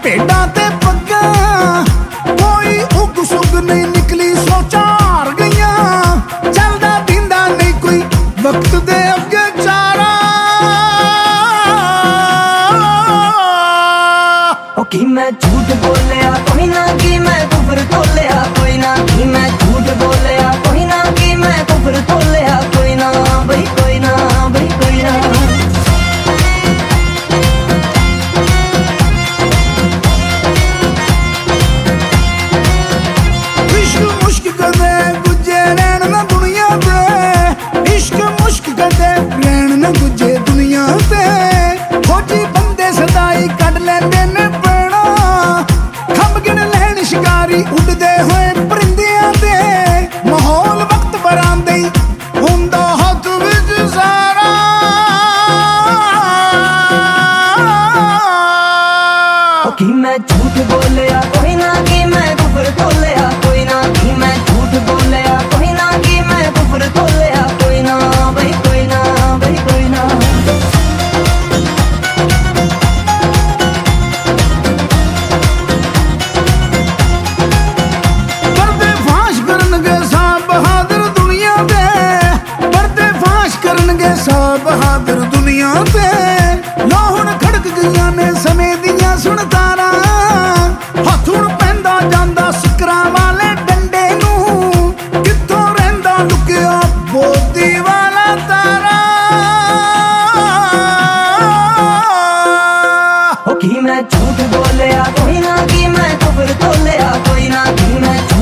भेड़ा ते पग्गा कोई उग सुग नहीं निकली सोचा हार गईया चलदा पींदा नहीं कोई वक्त दे अगे चारा कि मैं झूठ बोलिया कोई ना कि मैं कुफर तोलिया कोई ना कि मैं झूठ बोलिया कोई ना कि मैं कुफर तोलिया कोई ना भाई कोई ना भाई कोई ना इश्क मुश्क कदे गुजे रहन ना दुनिया ते इश्क मुश्क कदे रहन ना गुजे दुनिया ते खोजी बंदे सदाई कढ लेंदे ने पैना खंब गिन लैन शिकारी उड़दे होए परिंदियां दे माहौल वक्त बरांदे हुंदा हथ विच सारा कि मैं झूठ बोलिया कोई ना कि मैं कुफर तोलिया कोई ना कि मैं झूठ बोलिया कोई ना कि मैं कुफर तोलिया कोई ना भाई कोई ना भाई कोई ना पर्दे फाश करनगे साहब बहादुर दुनिया ते पर्दे फाश करनगे साहब बहादुर दुनिया ते लो हुण खड़क गईयां ने समय दियां सुन तारा हथ हुण पैंदा जांदा सिकरां वाले डंडे नूं कित्थों रहिंदा लुकिया बोदी वाला तारा कि मैं झूठ बोलिया कोई ना कि मैं कुफर तोलिया कोई ना कि मैं